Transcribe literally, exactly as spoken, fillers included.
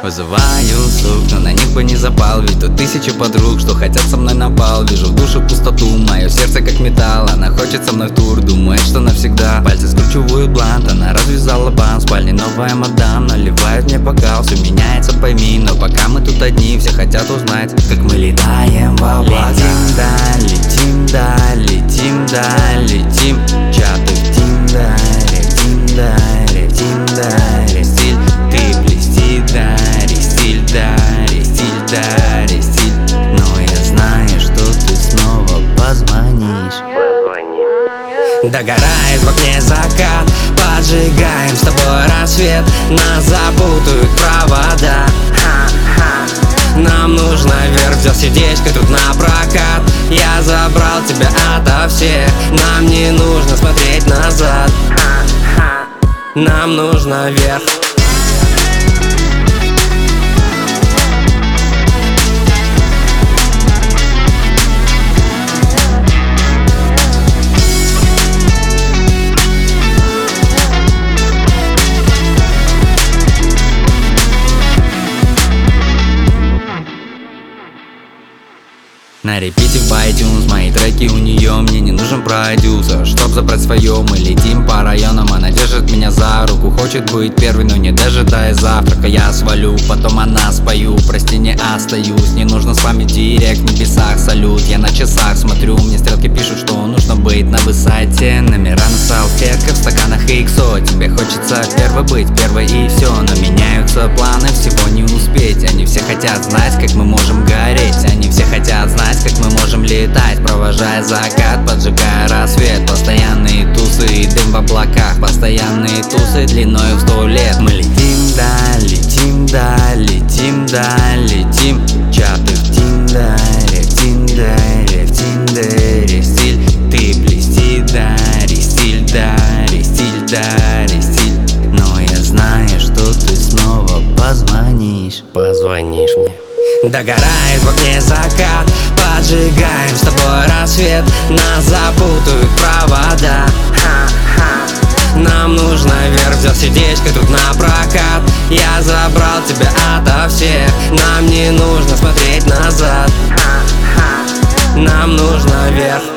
Вызываю сук, но на них бы не запал. Ведь тут тысячи подруг, что хотят со мной на бал. Вижу в душе пустоту, мое сердце как металл. Она хочет со мной в тур, думает, что навсегда. Пальцы скручивают блант, она развязала бант. В спальне новая мадам, наливает мне бокал. Все меняется, пойми, но пока мы тут одни, все хотят узнать, как мы летаем в облака. Летим, да, летим, да, летим, да, летим. Чаты в Тиндере, Тиндере, Тиндере. Стиль, ты блести, дари, стиль, дари, стиль, дари, стиль. Но я знаю, что ты снова позвонишь. Догорает в окне закат, поджигаем с тобой рассвет. Нас запутают провода. Ха-ха. Нам нужно вверх, взял сердечко тут на прокат. Я забрал тебя ото всех. Нам не нужно смотреть назад. Ха-ха. Нам нужно вверх. На репите в iTunes мои треки у нее. Мне не нужен продюсер, чтоб забрать свое. Мы летим по районам, она держит меня за руку. Хочет быть первой, но не дожидая завтрака. Я свалю, потом она спою. Прости, не остаюсь, не нужно с вами директ. В небесах салют, я на часах смотрю. Мне стрелки пишут, что нужно быть на высоте. Номера на салфетках, в стаканах иксо. Тебе хочется первой быть, первой и все. Но меняются планы, всего не успеть. Они все хотят знать, как мы можем гореть. Они все хотят знать, как мы можем летать, провожая закат, поджигая рассвет. Постоянные тусы и дым в облаках, постоянные тусы длиною в сто лет. Мы летим, да, летим, да, летим, да, летим. Чаты в Тиндере, в Тиндере, в Тиндере. Стиль, ты блести, дари, стиль, дари, стиль, дари, стиль. Но я знаю, что ты снова позвонишь. Позвонишь мне. Догорает в окне закат, поджигаем с тобой рассвет. Нас запутают провода. Ха-ха. Нам нужно вверх, взял сердечко тут на прокат. Я забрал тебя ото всех. Нам не нужно смотреть назад. Ха-ха. Нам нужно вверх.